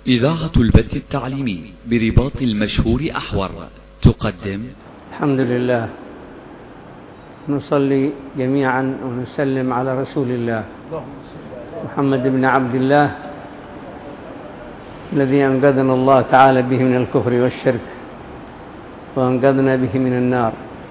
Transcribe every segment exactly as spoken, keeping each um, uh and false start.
إذاعة البث التعليمي برباط المشهور أحور تقدم. الحمد لله، نصلي جميعا ونسلم على رسول الله محمد بن عبد الله الذي أنقذنا الله تعالى به من الكفر والشرك وأنقذنا به من النار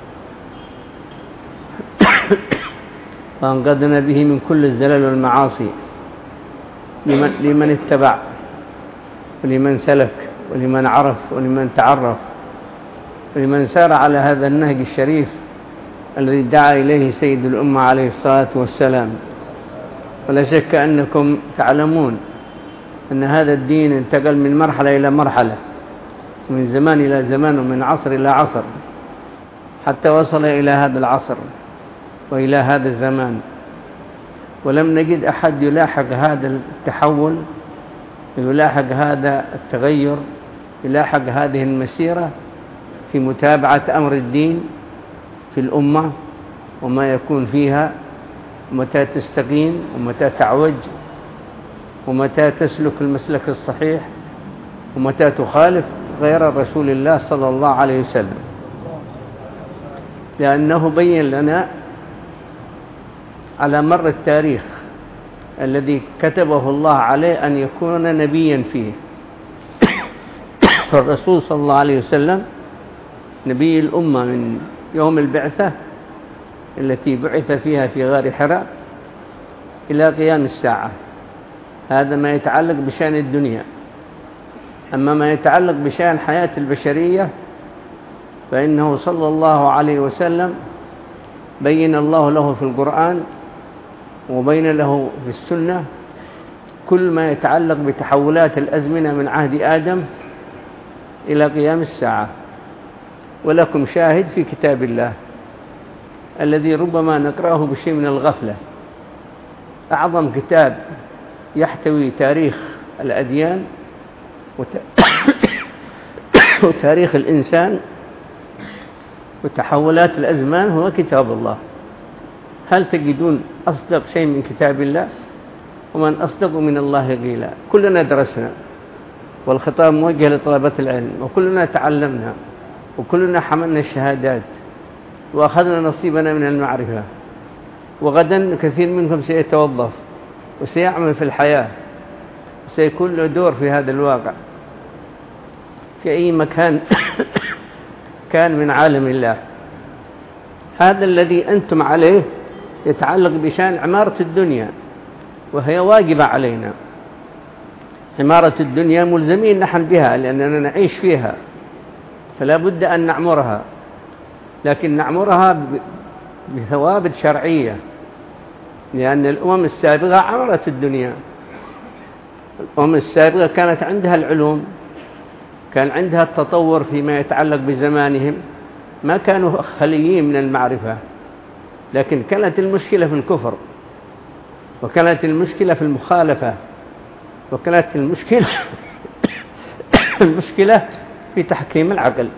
وأنقذنا به من كل الزلل والمعاصي لمن, لمن اتبع ولمن سلك ولمن عرف ولمن تعرف ولمن سار على هذا النهج الشريف الذي دعا إليه سيد الأمة عليه الصلاة والسلام. ولا شك أنكم تعلمون أن هذا الدين انتقل من مرحلة إلى مرحلة، من زمان إلى زمان، ومن عصر إلى عصر، حتى وصل إلى هذا العصر وإلى هذا الزمان. ولم نجد أحد يلاحق هذا التحول، يلاحق هذا التغير، يلاحق هذه المسيرة في متابعة أمر الدين في الأمة وما يكون فيها، ومتى تستقيم ومتى تعوج، ومتى تسلك المسلك الصحيح ومتى تخالف غير رسول الله صلى الله عليه وسلم، لأنه بين لنا على مر التاريخ الذي كتبه الله عليه أن يكون نبيا فيه. فالرسول صلى الله عليه وسلم نبي الأمة من يوم البعثة التي بعث فيها في غار حراء إلى قيام الساعة. هذا ما يتعلق بشأن الدنيا. أما ما يتعلق بشأن حياة البشرية فإنه صلى الله عليه وسلم بين الله له في القرآن وبين له في السنة كل ما يتعلق بتحولات الأزمنة من عهد آدم إلى قيام الساعة. ولكم شاهد في كتاب الله الذي ربما نقرأه بشيء من الغفلة، أعظم كتاب يحتوي تاريخ الأديان وتاريخ الإنسان وتحولات الأزمان هو كتاب الله. هل تجدون أصدق شيء من كتاب الله؟ ومن أصدق من الله قيلا. كلنا درسنا، والخطاب موجه لطلبة العلم، وكلنا تعلمنا، وكلنا حملنا الشهادات، وأخذنا نصيبنا من المعرفة. وغدا كثير منكم سيتوظف وسيعمل في الحياة، وسيكون له دور في هذا الواقع في أي مكان كان من عالم الله. هذا الذي أنتم عليه يتعلق بشأن عمارة الدنيا، وهي واجبة علينا. عمارة الدنيا ملزمين نحن بها لأننا نعيش فيها، فلا بد أن نعمرها، لكن نعمرها بثوابت شرعية، لأن الأمم السابقة عمرت الدنيا. الأمم السابقة كانت عندها العلوم، كان عندها التطور فيما يتعلق بزمانهم، ما كانوا خليين من المعرفة. لكن كانت المشكلة في الكفر، وكانت المشكلة في المخالفة، وكانت المشكلة المشكلة في تحكيم العقل.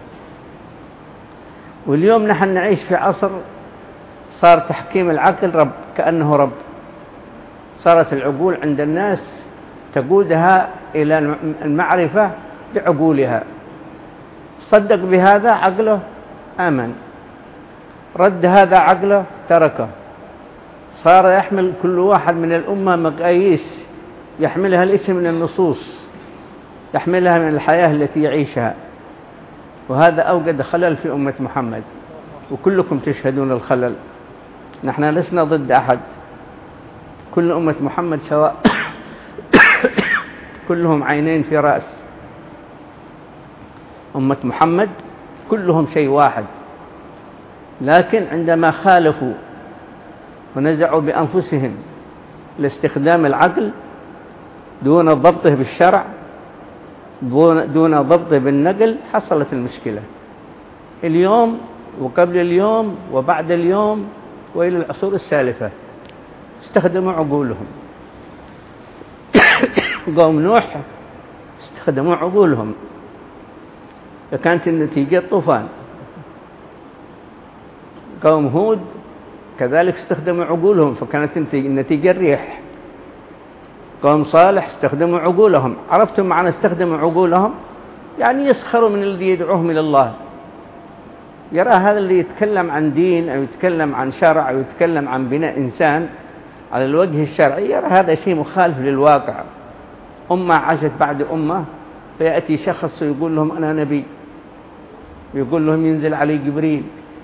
واليوم نحن نعيش في عصر صار تحكيم العقل رب، كأنه رب. صارت العقول عند الناس تقودها إلى المعرفة بعقولها. صدق بهذا عقله آمن، رد هذا عقله تركه. صار يحمل كل واحد من الأمة مقاييس يحملها الاسم من النصوص، يحملها من الحياة التي يعيشها. وهذا أوجد خلل في أمة محمد، وكلكم تشهدون الخلل. نحن لسنا ضد أحد، كل أمة محمد سواء كلهم عينين في رأس. أمة محمد كلهم شيء واحد، لكن عندما خالفوا ونزعوا بأنفسهم لاستخدام العقل دون ضبطه بالشرع، دون ضبطه بالنقل، حصلت المشكلة. اليوم وقبل اليوم وبعد اليوم وإلى العصور السالفة استخدموا عقولهم. قوم نوح استخدموا عقولهم، فكانت النتيجة طوفان. قوم هود كذلك استخدموا عقولهم، فكانت النتيجة الريح. قوم صالح استخدموا عقولهم. عرفتم معنى استخدموا عقولهم؟ يعني يسخروا من الذي يدعوهم إلى الله. يرى هذا اللي يتكلم عن دين أو يتكلم عن شرع أو يتكلم عن بناء إنسان على الوجه الشرعي، يرى هذا شيء مخالف للواقع. أمة عاشت بعد أمة، فيأتي شخص ويقول لهم أنا نبي، ويقول لهم ينزل علي جبريل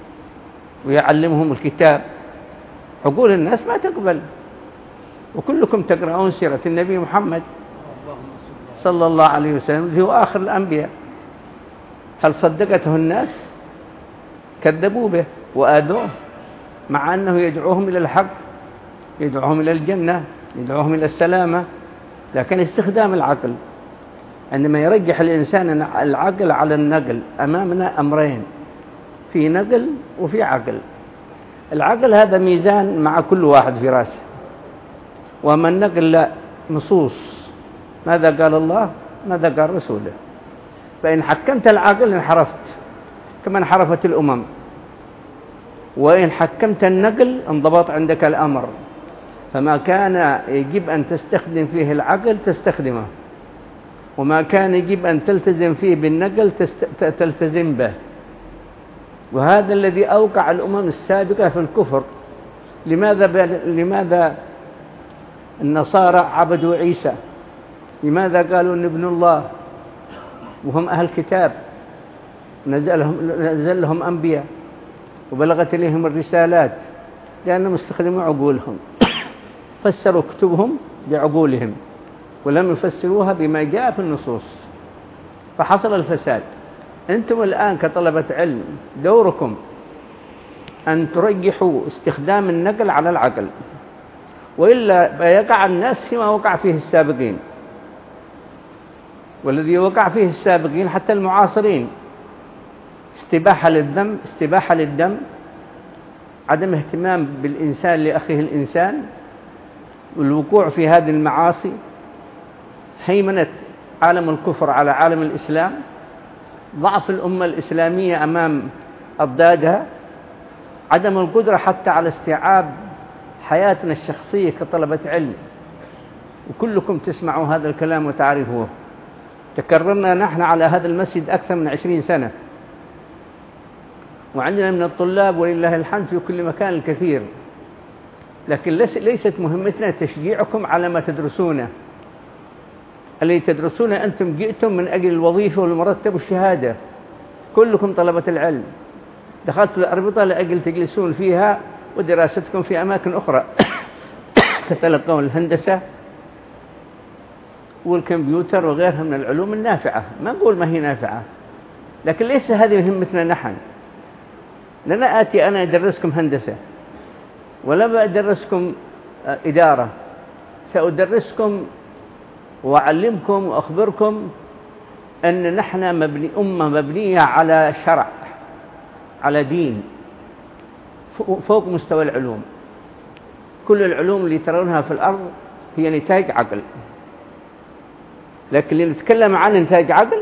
ويعلمهم الكتاب. عقول الناس ما تقبل. وكلكم تقرؤون سيرة النبي محمد صلى الله عليه وسلم اللي هو آخر الأنبياء. هل صدقته الناس؟ كذبوا به وآذوه، مع أنه يدعوهم إلى الحق، يدعوهم إلى الجنة، يدعوهم إلى السلامة. لكن استخدام العقل، عندما يرجح الإنسان العقل على النقل، أمامنا أمرين، في نقل وفي عقل. العقل هذا ميزان مع كل واحد في رأسه، وأما النقل لا، نصوص، ماذا قال الله ماذا قال رسوله. فإن حكمت العقل انحرفت كما انحرفت الأمم، وإن حكمت النقل انضبط عندك الأمر. فما كان يجب أن تستخدم فيه العقل تستخدمه، وما كان يجب أن تلتزم فيه بالنقل تلتزم به. وهذا الذي أوقع الأمم السابقة في الكفر. لماذا لماذا النصارى عبدوا عيسى؟ لماذا قالوا إن ابن الله وهم أهل كتاب، نزلهم, نزل لهم أنبياء وبلغت إليهم الرسالات؟ لأنهم استخدموا عقولهم، فسروا كتبهم بعقولهم ولم يفسروها بما جاء في النصوص، فحصل الفساد. أنتم الآن كطلبة علم دوركم أن ترجحوا استخدام النقل على العقل، وإلا يقع الناس فيما وقع فيه السابقين. والذي وقع فيه السابقين حتى المعاصرين، استباحة للذم، استباحة للدم، عدم اهتمام بالإنسان لأخيه الإنسان، والوقوع في هذه المعاصي، هيمنة عالم الكفر على عالم الإسلام، ضعف الأمة الإسلامية أمام أضدادها، عدم القدرة حتى على استيعاب حياتنا الشخصية كطلبة علم. وكلكم تسمعوا هذا الكلام وتعرفوه. تكررنا نحن على هذا المسجد أكثر من عشرين سنة، وعندنا من الطلاب ولله الحمد في كل مكان الكثير. لكن ليست مهمتنا تشجيعكم على ما تدرسونه. الذي تدرسونه أنتم جئتم من أجل الوظيفة والمرتب والشهادة، كلكم طلبة العلم. دخلت الأربطة لأجل تجلسون فيها ودراستكم في أماكن أخرى تتلقون الهندسة والكمبيوتر وغيرها من العلوم النافعة. ما نقول ما هي نافعة، لكن ليس هذه مهمتنا نحن. لن آتي أنا أدرسكم هندسة ولا بأدرسكم إدارة، سأدرسكم وأعلمكم وأخبركم أن نحن مبني أمة مبنية على شرع، على دين، فوق مستوى العلوم. كل العلوم اللي ترونها في الأرض هي نتاج عقل، لكن اللي نتكلم عن نتاج عقل،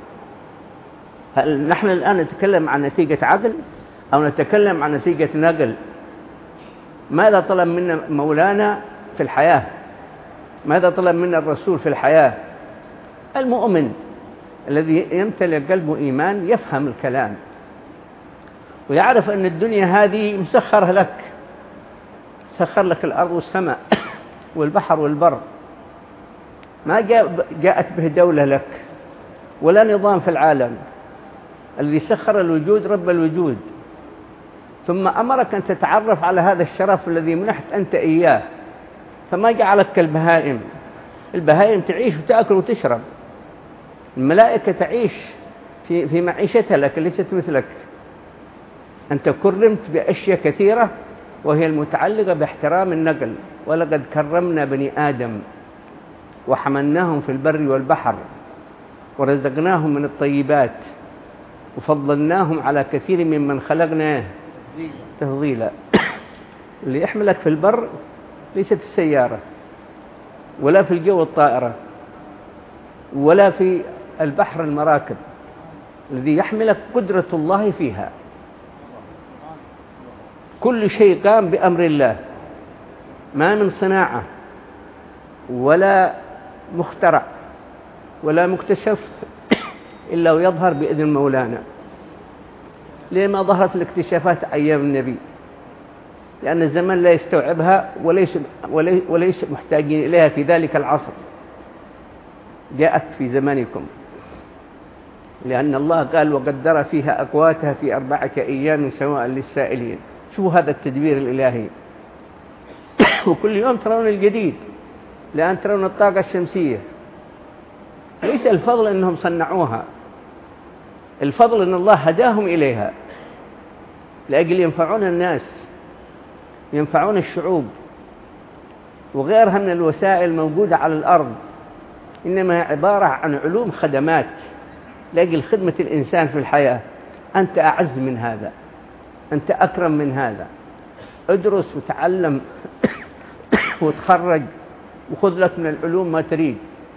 هل نحن الآن نتكلم عن نتيجة عقل أو نتكلم عن نتيجة نقل؟ ماذا طلب منا مولانا في الحياة؟ ماذا طلب منا الرسول في الحياة؟ المؤمن الذي يمتلئ قلبه إيمان يفهم الكلام ويعرف أن الدنيا هذه مسخرة لك، سخر لك الأرض والسماء والبحر والبر، ما جاءت به دولة لك ولا نظام في العالم. الذي سخر الوجود رب الوجود، ثم أمرك أن تتعرف على هذا الشرف الذي منحت أنت إياه، فما جعلك كالبهائم. البهائم تعيش وتأكل وتشرب، الملائكة تعيش في في معيشتها لكن ليست مثلك. أنت كرمت بأشياء كثيرة وهي المتعلقة باحترام النقل. ولقد كرمنا بني آدم وحملناهم في البر والبحر ورزقناهم من الطيبات وفضلناهم على كثير ممن خلقنا تفضيلا. اللي يحملك في البر ليست السيارة، ولا في الجو الطائرة، ولا في البحر المراكب. الذي يحملك قدرة الله فيها. كل شيء قام بأمر الله، ما من صناعة ولا مخترع ولا مكتشف إلا ويظهر بإذن مولانا. ليه ما ظهرت الاكتشافات أيام النبي؟ لأن الزمن لا يستوعبها وليس, وليس محتاجين إليها في ذلك العصر. جاءت في زمانكم، لأن الله قال وقدر فيها أقواتها في أربعة أيام سواء للسائلين. شوفوا هذا التدبير الإلهي. وكل يوم ترون الجديد. الآن ترون الطاقة الشمسية، ليس الفضل أنهم صنعوها، الفضل أن الله هداهم إليها لأجل ينفعون الناس، ينفعون الشعوب، وغيرها من الوسائل موجودة على الأرض، إنما هي عبارة عن علوم خدمات لأجل خدمة الإنسان في الحياة. أنت أعز من هذا، أنت أكرم من هذا. ادرس وتعلم وتخرج وخذ لك من العلوم ما تريد،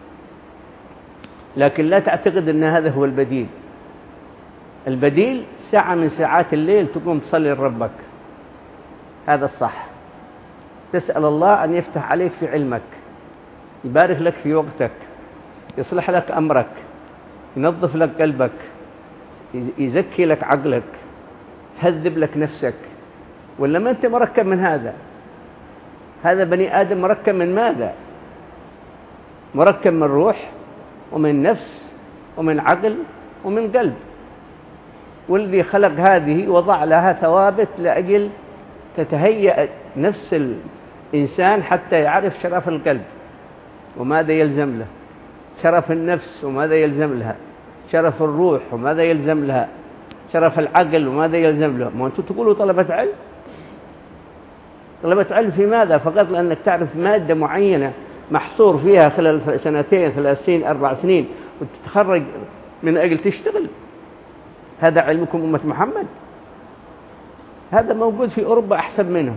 لكن لا تعتقد أن هذا هو البديل. البديل ساعة من ساعات الليل تقوم تصلي لربك، هذا الصح. تسأل الله أن يفتح عليك في علمك، يبارك لك في وقتك، يصلح لك أمرك، ينظف لك قلبك، يزكي لك عقلك، يهذب لك نفسك. ولا ما أنت مركب من هذا؟ هذا بني آدم مركب من ماذا؟ مركب من روح ومن نفس ومن عقل ومن قلب. والذي خلق هذه وضع لها ثوابت لأجل تتهيأ نفس الإنسان حتى يعرف شرف القلب وماذا يلزم له، شرف النفس وماذا يلزم لها، شرف الروح وماذا يلزم لها، شرف العقل وماذا يلزم له. ما أنتم تقولوا طلبة علم، طلبة علم في ماذا؟ فقط لأنك تعرف مادة معينة محصور فيها خلال سنتين ثلاث سنين أربع سنين وتتخرج من أجل تشتغل. هذا علمكم أمة محمد؟ هذا موجود في أوروبا أحسن منه.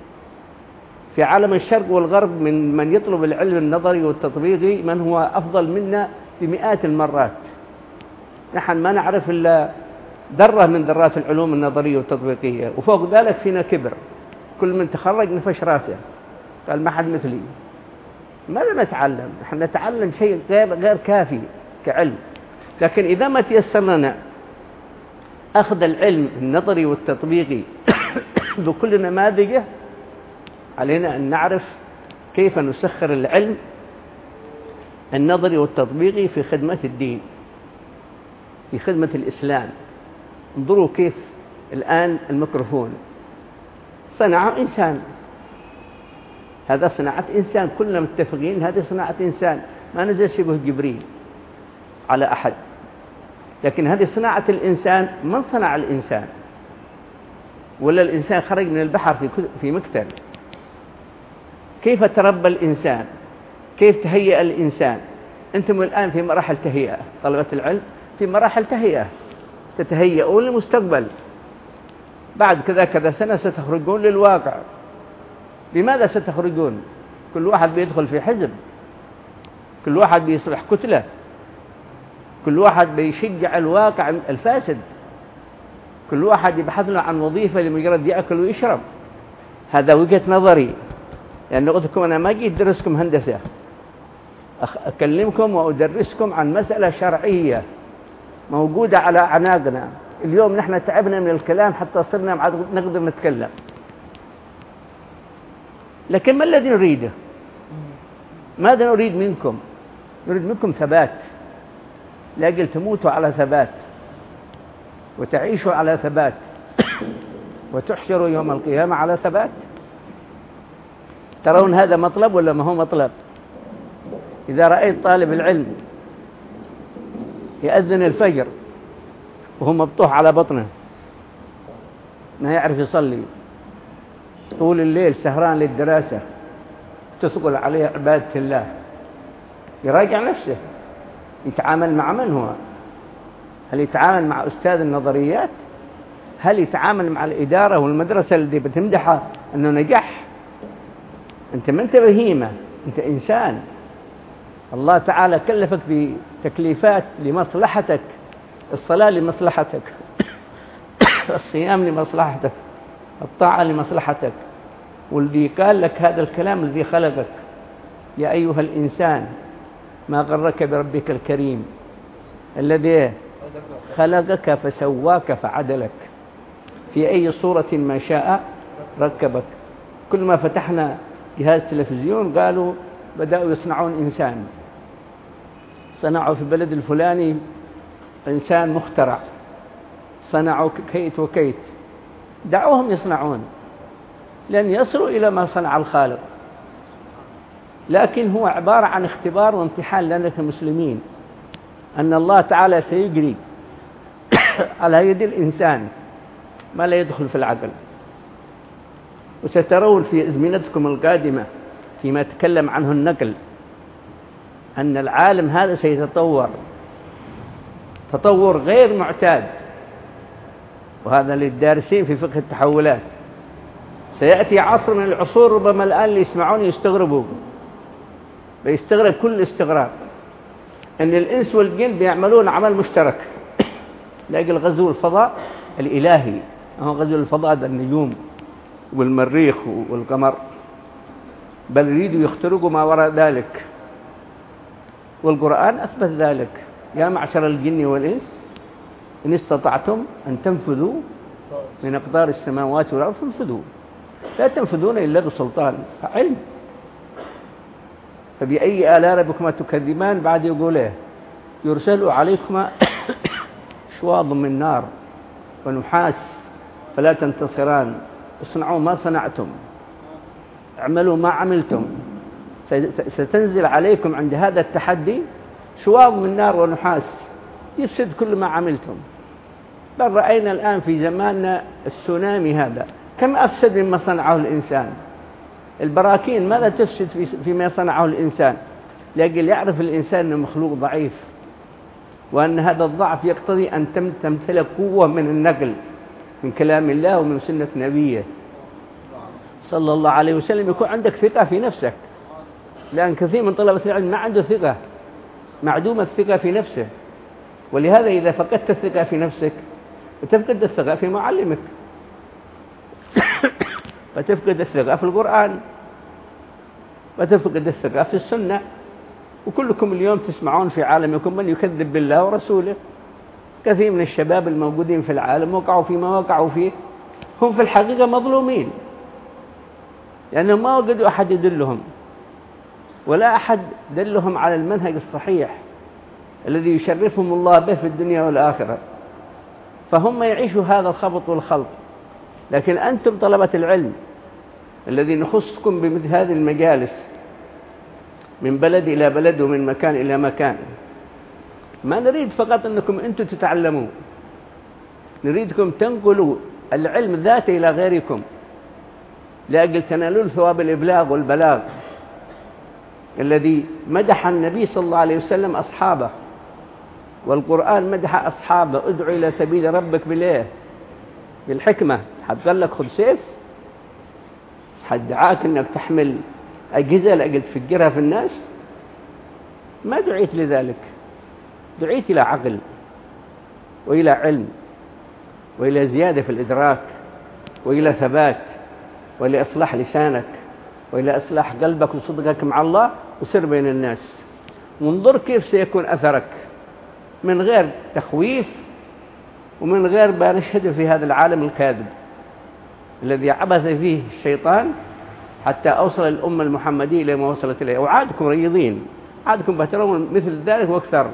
في عالم الشرق والغرب من من يطلب العلم النظري والتطبيقي من هو أفضل منا بمئات المرات. نحن ما نعرف إلا ذرة من ذرات العلوم النظرية والتطبيقية، وفوق ذلك فينا كبر. كل من تخرج نفش راسه قال ما حد مثلي. ماذا نتعلم؟ نحن نتعلم شيء غير غير كافي كعلم. لكن إذا ما تيسر لنا أخذ العلم النظري والتطبيقي بكل نماذجه، علينا أن نعرف كيف نسخر العلم النظري والتطبيقي في خدمة الدين، في خدمة الإسلام. انظروا كيف الآن الميكروفون صنعه إنسان، هذا صناعة إنسان، كلنا متفقين هذه صناعة إنسان، ما نزل شبه جبريل على أحد. لكن هذه صناعة الإنسان، من صنع الإنسان؟ ولا الإنسان خرج من البحر في في مكتل؟ كيف تربى الإنسان؟ كيف تهيأ الإنسان؟ أنتم الآن في مراحل تهيئة، طلبة العلم في مراحل تهيئة، تتهيئون للمستقبل. بعد كذا كذا سنة ستخرجون للواقع. بماذا ستخرجون؟ كل واحد بيدخل في حزب، كل واحد بيصبح كتلة، كل واحد بيشجع الواقع الفاسد، كل واحد يبحث له عن وظيفة لمجرد يأكل ويشرب. هذا وجهة نظري، لأن قلت لكم أنا ما جيت أدرسكم هندسة، أكلمكم وأدرسكم عن مسألة شرعية موجودة على أعناقنا. اليوم نحن تعبنا من الكلام حتى صرنا نقدر نتكلم. لكن ما الذي نريده؟ ماذا نريد منكم؟ نريد منكم ثبات، لأجل تموتوا على ثبات وتعيشوا على ثبات وتحشروا يوم القيامة على ثبات. ترون هذا مطلب ولا ما هو مطلب؟ إذا رأيت طالب العلم يأذن الفجر وهو مبطوح على بطنه ما يعرف يصلي، طول الليل سهران للدراسة، تثقل عليه عبادة الله، يراجع نفسه. يتعامل مع من هو؟ هل يتعامل مع أستاذ النظريات؟ هل يتعامل مع الإدارة والمدرسة اللي بتمدحه أنه نجح؟ أنت ما أنت بهيمة، أنت إنسان. الله تعالى كلفك بتكليفات لمصلحتك، الصلاة لمصلحتك، الصيام لمصلحتك، الطاعة لمصلحتك. والذي قال لك هذا الكلام الذي خلقك يا أيها الإنسان ما غرك بربك الكريم الذي خلقك فسواك فعدلك في أي صورة ما شاء ركبك. كل ما فتحنا جهاز تلفزيون قالوا بدأوا يصنعون إنسان، صنعوا في البلد الفلاني إنسان مخترع، صنعوا كيت وكيت. دعوهم يصنعون، لن يصلوا إلى ما صنع الخالق، لكن هو عبارة عن اختبار وامتحان لنا كمسلمين، أن الله تعالى سيجري على يد الإنسان ما لا يدخل في العقل. وسترون في أزمنتكم القادمة فيما تكلم عنه النقل أن العالم هذا سيتطور تطور غير معتاد، وهذا للدارسين في فقه التحولات. سيأتي عصر من العصور ربما الآن اللي يسمعون يستغربوا، بيستغرب كل استغراب، أن الإنس والجن بيعملون عمل مشترك لأجل غزو الفضاء الإلهي. هو غزو الفضاء ده النجوم والمريخ والقمر، بل يريدوا يخترقوا ما وراء ذلك، والقرآن أثبت ذلك: يا معشر الجن والإنس إن استطعتم أن تنفذوا من أقدار السماوات والأرض فانفذوا، لا تنفذون إلا بسلطان. علم. فبأي آلاء ربكما تكذبان؟ بعد يقول إيه؟ يرسل عليكما شواظ من نار ونحاس فلا تنتصران، اصنعوا ما صنعتم، اعملوا ما عملتم، ستنزل عليكم عند هذا التحدي شواظ من نار ونحاس يفسد كل ما عملتم. بل رأينا الآن في زماننا السونامي هذا كم أفسد مما صنعه الإنسان. البراكين ماذا تفسد فيما صنعه الإنسان؟ لأجل يعرف الإنسان أنه مخلوق ضعيف، وأن هذا الضعف يقتضي أن تمتلك قوة من النقل من كلام الله ومن سنة نبيه صلى الله عليه وسلم. يكون عندك ثقة في نفسك، لأن كثير من طلبة العلم ما عنده ثقة، معدوم الثقة في نفسه. ولهذا إذا فقدت الثقة في نفسك فتفقد الثقة في معلمك، فتفقد الثقة في القرآن، وتفقد الثقة في السنة. وكلكم اليوم تسمعون في عالمكم من يكذب بالله ورسوله. كثير من الشباب الموجودين في العالم وقعوا فيما وقعوا فيه، هم في الحقيقة مظلومين، لأنهم ما وجدوا أحد يدلهم، ولا أحد دلهم على المنهج الصحيح الذي يشرفهم الله به في الدنيا والآخرة، فهم يعيشوا هذا الخبط والخلط. لكن أنتم طلبة العلم الذي نخصكم بمثل هذه المجالس من بلد إلى بلد ومن مكان إلى مكان، ما نريد فقط أنكم أنتم تتعلموا، نريدكم تنقلوا العلم ذاته إلى غيركم لأجل تنالوا ثواب الإبلاغ والبلاغ الذي مدح النبي صلى الله عليه وسلم أصحابه، والقرآن مدح أصحابه: ادعو إلى سبيل ربك بالإيه؟ بالحكمة. حد قال لك خذ سيف؟ حد دعاك أنك تحمل أجهزة لأجل تفجرها في الناس؟ ما دعيت لذلك، دعيت إلى عقل وإلى علم وإلى زيادة في الإدراك وإلى ثبات وإلى إصلاح لسانك وإلى إصلاح قلبك وصدقك مع الله وسر بين الناس. وانظر كيف سيكون أثرك من غير تخويف ومن غير ما نشهد في هذا العالم الكاذب الذي عبث فيه الشيطان حتى أوصل الأمة المحمدية إلى ما وصلت إليه. وعادكم ريضين، عادكم بترون مثل ذلك واكثر،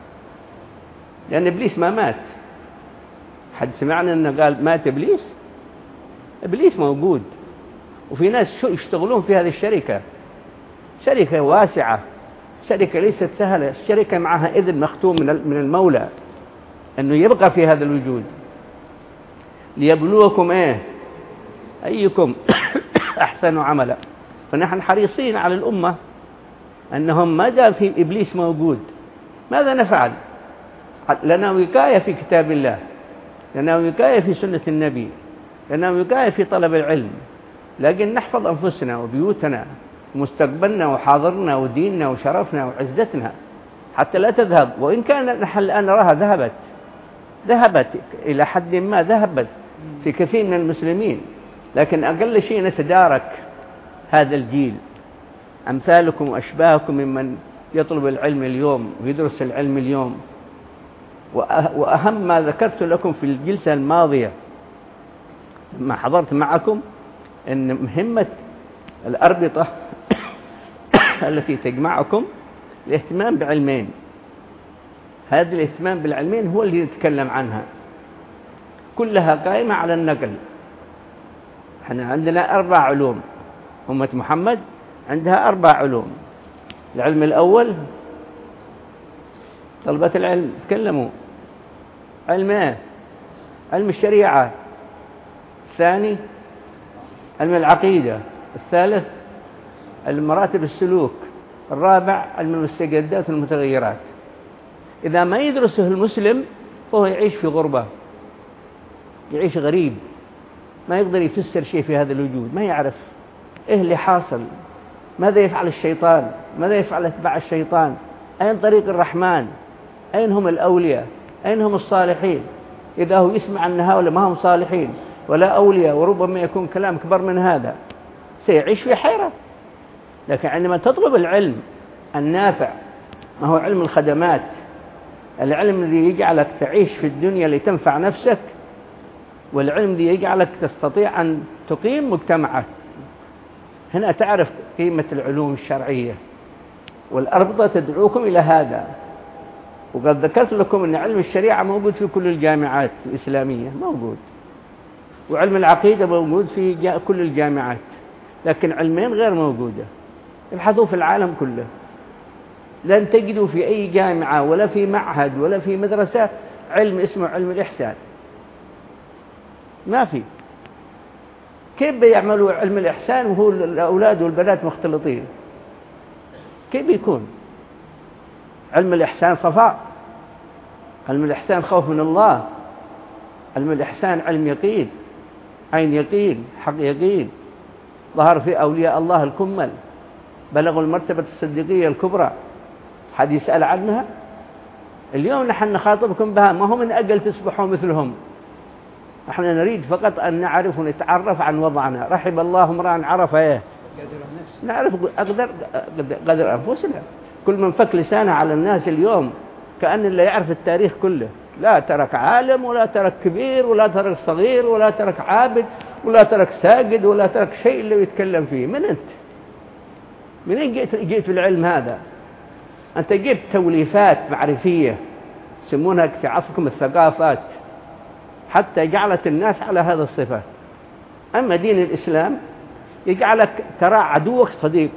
لأن إبليس ما مات. حد سمعنا أنه قال مات إبليس؟ إبليس موجود، وفي ناس يشتغلون في هذه الشركة، شركة واسعة، شركة ليست سهلة، الشركة معها إذن مختوم من المولى أنه يبقى في هذا الوجود ليبلوكم إيه أيكم أحسن عملا. فنحن حريصين على الأمة أنهم ما دام في إبليس موجود ماذا نفعل؟ لنا وقاية في كتاب الله، لنا وقاية في سنة النبي، لنا وقاية في طلب العلم، لكن نحفظ أنفسنا وبيوتنا ومستقبلنا وحاضرنا وديننا وشرفنا وعزتنا حتى لا تذهب. وإن كان نحن الآن نراها ذهبت ذهبت إلى حد ما، ذهبت في كثير من المسلمين، لكن أقل شيء نتدارك هذا الجيل أمثالكم وأشباهكم ممن يطلب العلم اليوم ويدرس العلم اليوم. وأهم ما ذكرت لكم في الجلسة الماضية لما حضرت معكم أن مهمة الأربطة التي تجمعكم الاهتمام بعلمين. هذا الاهتمام بالعلمين هو اللي نتكلم عنها، كلها قائمة على النقل. احنا عندنا أربع علوم، أمة محمد عندها أربع علوم. العلم الأول طلبة العلم تكلموا، علم ايه؟ علم الشريعة. الثاني علم العقيدة. الثالث علم مراتب السلوك. الرابع علم المستجدات والمتغيرات. إذا ما يدرسه المسلم فهو يعيش في غربة، يعيش غريب، ما يقدر يفسر شيء في هذا الوجود، ما يعرف إيه اللي حاصل، ماذا يفعل الشيطان، ماذا يفعل أتباع الشيطان، أين طريق الرحمن، أين هم الأولياء، أين هم الصالحين. إذا هو يسمع أن هؤلاء ما هم صالحين ولا أولياء وربما يكون كلام أكبر من هذا سيعيش في حيرة. لكن عندما تطلب العلم النافع، ما هو علم الخدمات، العلم الذي يجعلك تعيش في الدنيا لتنفع نفسك، والعلم الذي يجعلك تستطيع أن تقيم مجتمعك، هنا تعرف قيمة العلوم الشرعية. والأربطة تدعوكم إلى هذا. وقد ذكرت لكم أن علم الشريعة موجود في كل الجامعات الإسلامية، موجود، وعلم العقيدة موجود في كل الجامعات، لكن علمين غير موجودة. ابحثوا في العالم كله، لن تجدوا في أي جامعة ولا في معهد ولا في مدرسة علم اسمه علم الإحسان، ما في. كيف بيعملوا علم الإحسان وهو الأولاد والبنات مختلطين؟ كيف يكون؟ علم الإحسان صفاء، علم الإحسان خوف من الله، علم الإحسان علم يقين، عين يقين، حق يقين، ظهر في أولياء الله الكمل، بلغوا المرتبة الصديقية الكبرى، حد يسأل عنها؟ اليوم نحن نخاطبكم بها، ما هو من أجل تصبحوا مثلهم، نحن نريد فقط أن نعرف ونتعرف عن وضعنا. رحب الله امرأ عرف ايه؟ نعرف قدر قدر أنفسنا. كل من فك لسانه على الناس اليوم كأن اللي يعرف التاريخ كله، لا ترك عالم ولا ترك كبير ولا ترك صغير ولا ترك عابد ولا ترك ساجد ولا ترك شيء اللي يتكلم فيه. من أنت؟ منين جئت جئت العلم هذا؟ أنت جبت توليفات معرفية يسمونها في عصركم الثقافات، حتى جعلت الناس على هذا الصفة. أما دين الإسلام يجعلك ترى عدوك صديق.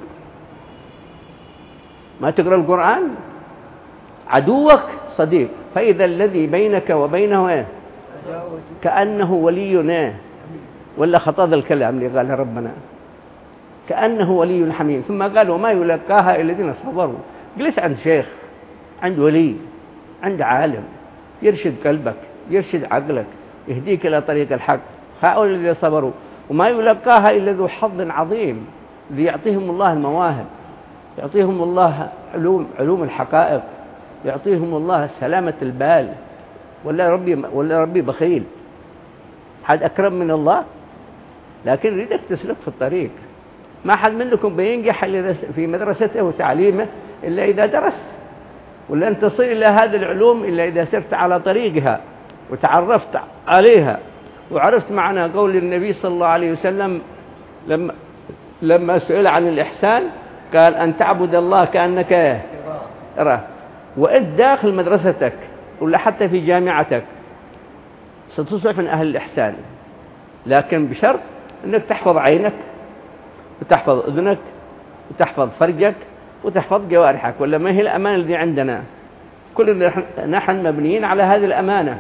ما تقرأ القرآن عدوك صديق، فإذا الذي بينك وبينه كأنه ولي، ولا خطأ الكلام اللي قاله ربنا، كأنه ولي حميم. ثم قال وما يلقاها إلا الذين صبروا. جلس عند شيخ، عند ولي، عند عالم يرشد قلبك، يرشد عقلك، يهديك إلى طريق الحق. هؤلاء الذين صبروا، وما يلقاها إلا ذو حظ عظيم، الذي يعطيهم الله المواهب، يعطيهم الله علوم علوم الحقائق، يعطيهم الله سلامة البال. ولا ربي ولا ربي بخيل، حد أكرم من الله؟ لكن يريدك تسلك في الطريق. ما حد منكم بينجح في مدرسته وتعليمه إلا إذا درس، ولن تصل إلى هذه العلوم إلا إذا سرت على طريقها وتعرفت عليها وعرفت معنى قول النبي صلى الله عليه وسلم لما لما سئل عن الإحسان قال أن تعبد الله كأنك تراه. وأنت داخل مدرستك ولا حتى في جامعتك ستصبح من أهل الإحسان، لكن بشرط أنك تحفظ عينك وتحفظ أذنك وتحفظ فرجك وتحفظ جوارحك، ولا ما هي الأمانة التي عندنا؟ كلنا نحن مبنيين على هذه الأمانة.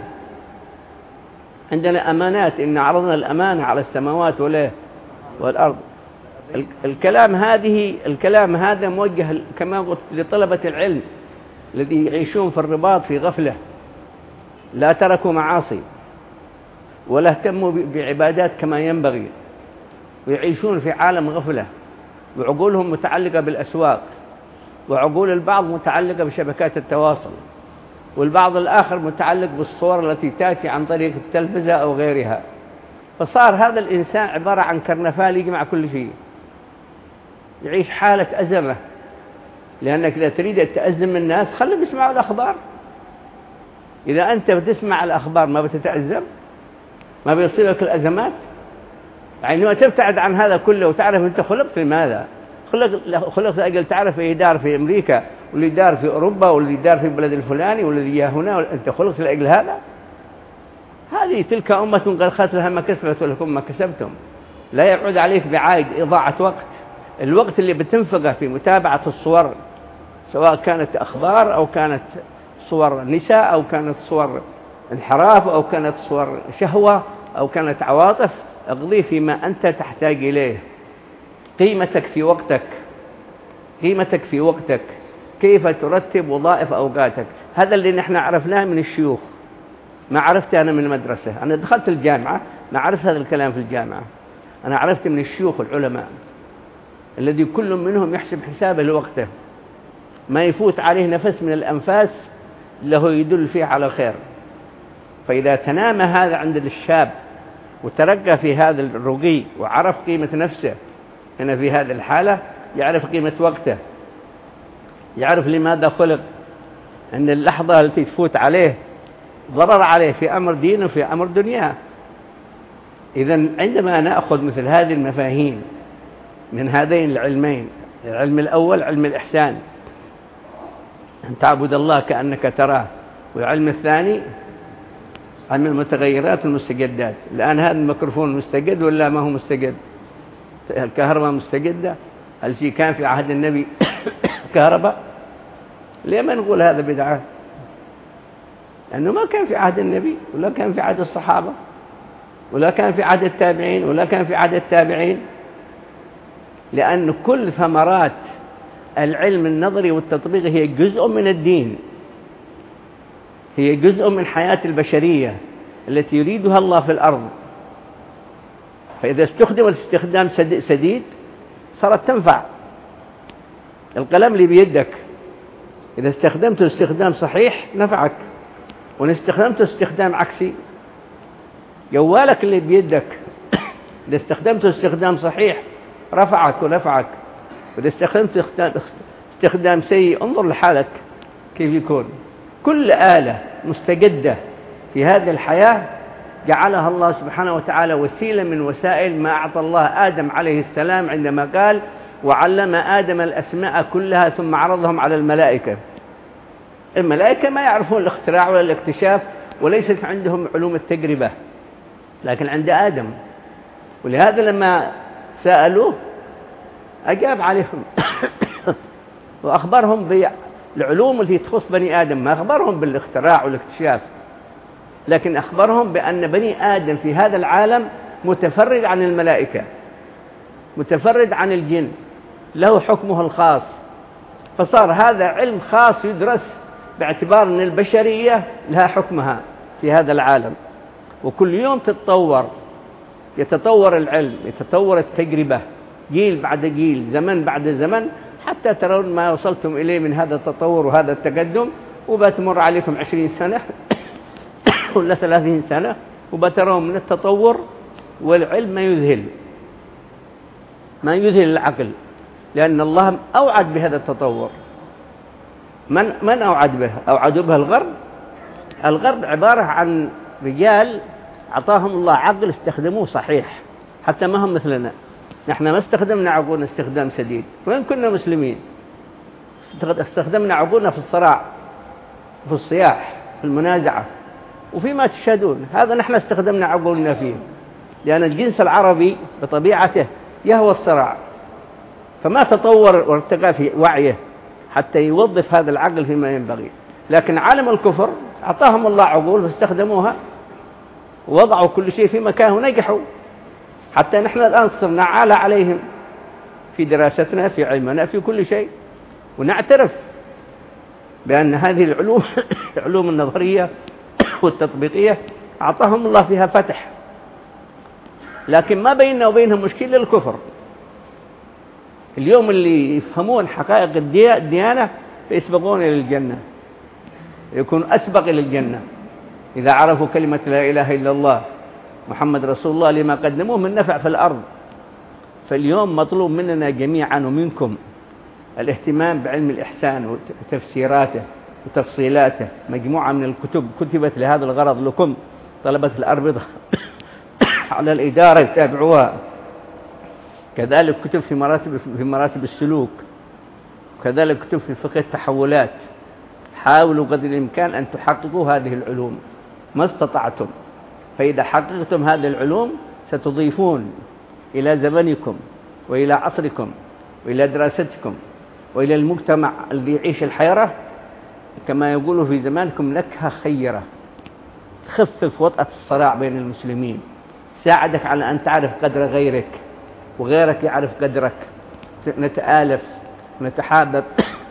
عندنا أمانات، إن عرضنا الأمانة على السماوات والأرض. الكلام هذه الكلام هذا موجه كما قلت لطلبة العلم الذي يعيشون في الرباط في غفلة، لا تركوا معاصي ولا اهتموا بعبادات كما ينبغي، ويعيشون في عالم غفلة، وعقولهم متعلقة بالأسواق، وعقول البعض متعلقة بشبكات التواصل، والبعض الآخر متعلق بالصور التي تأتي عن طريق التلفزة أو غيرها. فصار هذا الإنسان عبارة عن كرنفال يجمع كل شيء. يعيش حالة أزمة، لأنك إذا تريد أن تأزم الناس خلهم يسمعوا الأخبار. إذا أنت بتسمع الأخبار ما بتتأزم، ما بيصيبك الأزمات. يعني ما تبتعد عن هذا كله وتعرف أنت خلقت لماذا. خلقت خلقت أجل تعرف اللي دار في أمريكا واللي دار في أوروبا واللي دار في البلد الفلاني والذي جاء هنا، أنت خلقت لأجل هذا. هذه تلك أمة قد خلت لها ما كسبت ولكم ما كسبتم. لا يعود عليك بعائد إضاعة وقت. الوقت اللي بتنفقه في متابعة الصور، سواء كانت أخبار أو كانت صور نساء أو كانت صور انحراف أو كانت صور شهوة أو كانت عواطف، اقضي فيما أنت تحتاج إليه. قيمتك في وقتك، قيمتك في وقتك، كيف ترتب وظائف أوقاتك. هذا اللي نحن عرفناه من الشيوخ، ما عرفت أنا من المدرسة. أنا دخلت الجامعة ما عرفت هذا الكلام في الجامعة، أنا عرفت من الشيوخ العلماء الذي كل منهم يحسب حسابه لوقته، ما يفوت عليه نفس من الأنفاس له يدل فيه على خير. فإذا تنام هذا عند الشاب وترقى في هذا الرقي وعرف قيمة نفسه هنا في هذه الحالة، يعرف قيمة وقته، يعرف لماذا خلق، أن اللحظة التي تفوت عليه ضرر عليه في أمر دينه وفي أمر دنياه. إذن عندما نأخذ مثل هذه المفاهيم من هذين العلمين، العلم الأول علم الإحسان أن تعبد الله كأنك تراه، والعلم الثاني علم المتغيرات والمستجدات. الآن هذا الميكروفون مستجد ولا ما هو مستجد؟ الكهرباء مستجدة؟ هل شيء كان في عهد النبي كهرباء؟ ليه ما نقول هذا بدعة؟ لأنه ما كان في عهد النبي ولا كان في عهد الصحابة ولا كان في عهد التابعين ولا كان في عهد التابعين. لأن كل ثمرات العلم النظري والتطبيقي هي جزء من الدين، هي جزء من حياة البشرية التي يريدها الله في الأرض. فإذا استخدمت استخدام سديد صارت تنفع. القلم اللي بيدك إذا استخدمته استخدام صحيح نفعك، وإن استخدمته استخدام عكسي. جوالك اللي بيدك إذا استخدمته استخدام صحيح رفعك ونفعك، وإذا استخدمته استخدام سيء انظر لحالك كيف يكون. كل آلة مستجدة في هذه الحياة جعلها الله سبحانه وتعالى وسيلة من وسائل ما أعطى الله آدم عليه السلام عندما قال وعلم آدم الأسماء كلها ثم عرضهم على الملائكة. الملائكة ما يعرفون الاختراع ولا الاكتشاف وليست عندهم علوم التجربة، لكن عند آدم. ولهذا لما سألوه أجاب عليهم وأخبرهم بالعلوم التي تخص بني آدم، ما أخبرهم بالاختراع والاكتشاف، لكن أخبرهم بأن بني آدم في هذا العالم متفرد عن الملائكة، متفرد عن الجن، له حكمه الخاص. فصار هذا علم خاص يدرس باعتبار أن البشرية لها حكمها في هذا العالم. وكل يوم تتطور، يتطور العلم، يتطور التجربة، جيل بعد جيل، زمن بعد زمن، حتى ترون ما وصلتم إليه من هذا التطور وهذا التقدم. وبتمر عليكم عشرين سنة ولا ثلاثين سنة وبترون من التطور والعلم ما يذهل، ما يذهل العقل، لأن الله أوعد بهذا التطور. من من أوعد به؟ أوعد به الغرب. الغرب عبارة عن رجال أعطاهم الله عقل استخدموه صحيح، حتى ما هم مثلنا. نحن ما استخدمنا عقولنا استخدام سديد، وين كنا مسلمين استخدمنا عقولنا في الصراع، في الصياح، في المنازعة، وفيما تشهدون. هذا نحن استخدمنا عقولنا فيه، لأن الجنس العربي بطبيعته يهوى الصراع، فما تطور وارتقى في وعيه حتى يوظف هذا العقل فيما ينبغي. لكن عالم الكفر أعطاهم الله عقول فاستخدموها ووضعوا كل شيء في مكانه ونجحوا. حتى نحن الآن صرنا عالة عليهم في دراستنا، في علمنا، في كل شيء، ونعترف بأن هذه العلوم العلوم النظرية والتطبيقية أعطاهم الله فيها فتح. لكن ما بيننا وبينهم مشكلة الكفر. اليوم اللي يفهمون حقائق الديانة فيسبقون إلى الجنة، يكون أسبق إلى الجنة إذا عرفوا كلمة لا إله إلا الله محمد رسول الله لما قدموه من نفع في الأرض. فاليوم مطلوب مننا جميعا ومنكم الاهتمام بعلم الإحسان وتفسيراته وتفصيلاته. مجموعة من الكتب كتبت لهذا الغرض لكم طلبة الأربطة على الإدارة يتابعوها. كذلك كتب في مراتب في مراتب السلوك، وكذلك كتب في فقه التحولات. حاولوا قدر الإمكان أن تحققوا هذه العلوم ما استطعتم، فإذا حققتم هذه العلوم ستضيفون إلى زمنكم وإلى عصركم وإلى دراستكم وإلى المجتمع الذي يعيش الحيرة كما يقولوا في زمانكم نكهة خيرة، تخفف وطأة الصراع بين المسلمين، ساعدك على أن تعرف قدر غيرك وغيرك يعرف قدرك، نتآلف نتحابب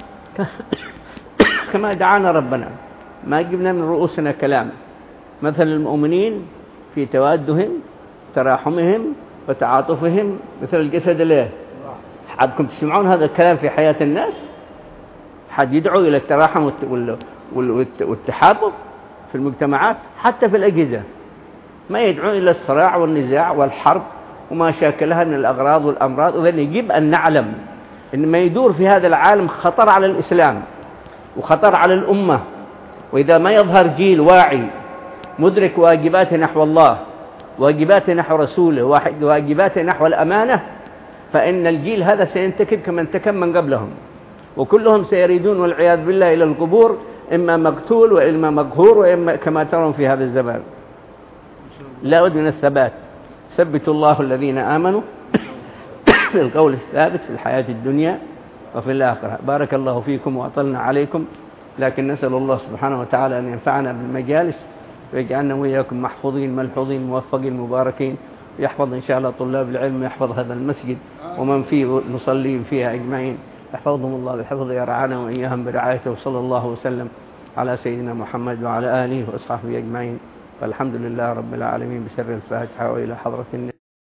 كما دعانا ربنا. ما جبنا من رؤوسنا كلام. مثل المؤمنين في توادهم تراحمهم وتعاطفهم مثل الجسد له. حدكم تسمعون هذا الكلام في حياة الناس؟ حد يدعو إلى التراحم والتحابب في المجتمعات؟ حتى في الأجهزة ما يدعو إلى الصراع والنزاع والحرب وما شاكلها من الأغراض والأمراض. وذن يجب أن نعلم إن ما يدور في هذا العالم خطر على الإسلام وخطر على الأمة. وإذا ما يظهر جيل واعي مدرك واجباته نحو الله، واجباته نحو رسوله، واجباته نحو الأمانة، فإن الجيل هذا سينتكب كما انتكب من قبلهم، وكلهم سيريدون والعياذ بالله إلى القبور، إما مقتول وإما مقهور وإما كما ترون في هذا الزمان. لا بد من الثبات. ثبت الله الذين آمنوا بالقول الثابت في الحياة الدنيا وفي الآخرة. بارك الله فيكم وأطلنا عليكم، لكن نسأل الله سبحانه وتعالى أن ينفعنا بالمجالس ويجعلنا وإياكم محفوظين ملحوظين موفقين مباركين، ويحفظ إن شاء الله طلاب العلم، ويحفظ هذا المسجد ومن فيه نصلي فيها أجمعين، يحفظهم الله بحفظه يرعانا وإياهم برعايته. وصلى الله وسلم على سيدنا محمد وعلى آله وأصحابه أجمعين، والحمد لله رب العالمين. بسر الفاتحة وإلى حضرة النبي.